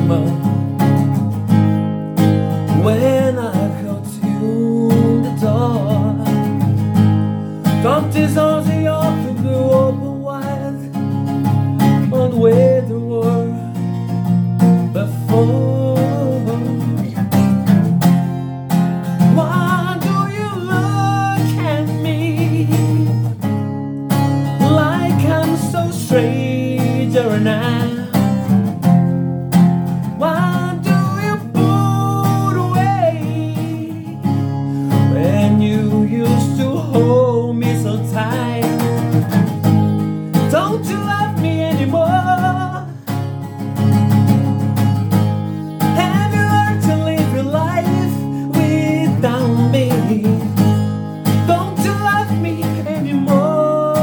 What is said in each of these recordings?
anymore. When I go to the door, Tomte's arms they often blew open wide on the way there were before. Why do you look at me like I'm so stranger and why do you put away when you used to hold me so tight? Don't you love me anymore? Have you learned to live your life without me? Don't you love me anymore?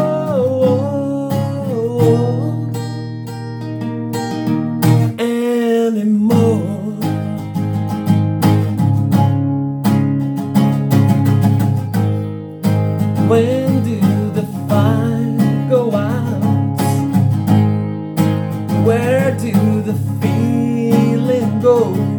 When do the fire go out? Where do the feeling go?